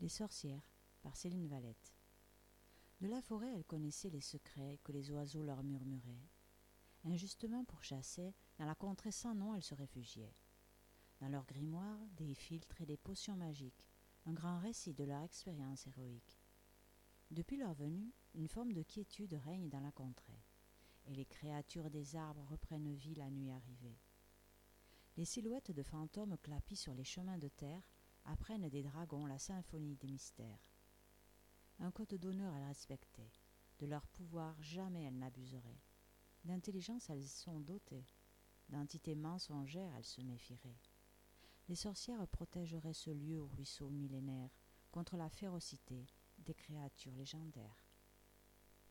Les sorcières, par Céline Valette. De la forêt, elle connaissait les secrets que les oiseaux leur murmuraient. Injustement pourchassées, dans la contrée sans nom, elles se réfugiaient. Dans leurs grimoires, des philtres et des potions magiques, un grand récit de leur expérience héroïque. Depuis leur venue, une forme de quiétude règne dans la contrée, et les créatures des arbres reprennent vie la nuit arrivée. Les silhouettes de fantômes clapis sur les chemins de terre apprennent des dragons la symphonie des mystères. Un code d'honneur elles respectaient, de leur pouvoir jamais elles n'abuseraient. D'intelligence elles sont dotées, d'entités mensongères elles se méfieraient. Les sorcières protégeraient ce lieu au ruisseau millénaire contre la férocité des créatures légendaires.